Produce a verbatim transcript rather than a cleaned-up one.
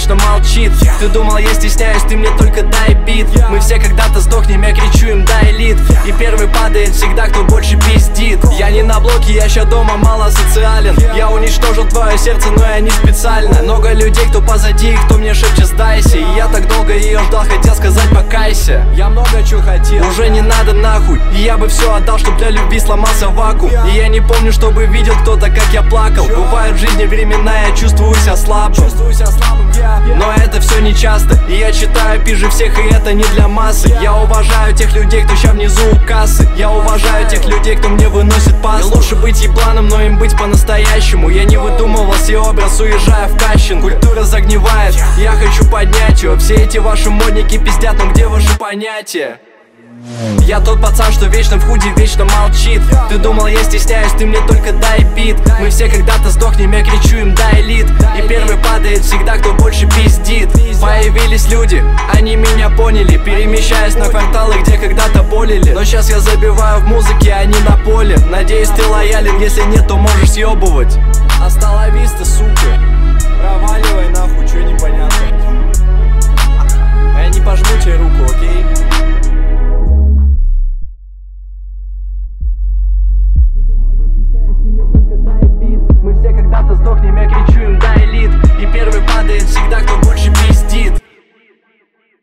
вечно молчит. Ты думал, я стесняюсь, ты мне только дай бит. Мы все когда-то сдохнем, я кричу им дай лид. И первый падает всегда, кто больше пиздит. Я не на блоке, я ща дома мало социален. Я уничтожил твое сердце, но я не специально. Много людей, кто позади, кто мне шепчет сдайся. И я так долго ее ждал, хотел сказать покайся. Я много чего хотел, уже не надо нахуй. И я бы все отдал, чтоб для любви сломался вакуум. И я не помню, чтобы видел кто-то, как я плакал. Бывают в жизни времена, я чувствую себя слабым. Но это все не часто. И я читаю пизже всех, и это не для массы. Я уважаю тех людей, кто ща внизу у кассы. Я уважаю тех людей, кто мне выносит пасту. И лучше быть ебланом, но им быть по-настоящему. Я не выдумывал себе образ, уезжая в Кащин. Культура загнивает, я хочу поднять ее. Все эти ваши модники пиздят, но где ваши понятия? Я тот пацан, что вечно в худи, вечно молчит. Ты думал, я стесняюсь, ты мне только дай бит. Мы все когда-то сдохнем, я кричу им дай лид. И первый падает всегда, кто больше пиздит. Появились люди, они меня поняли. Перемещаясь на кварталы, где когда-то болели. Но сейчас я забиваю в музыке, а не на поле. Надеюсь, ты лоялен, если нет, то можешь съебывать. Остановись-то, сука. Проваливай нахуй, чё непонятно. Я не пожму тебе руку, окей?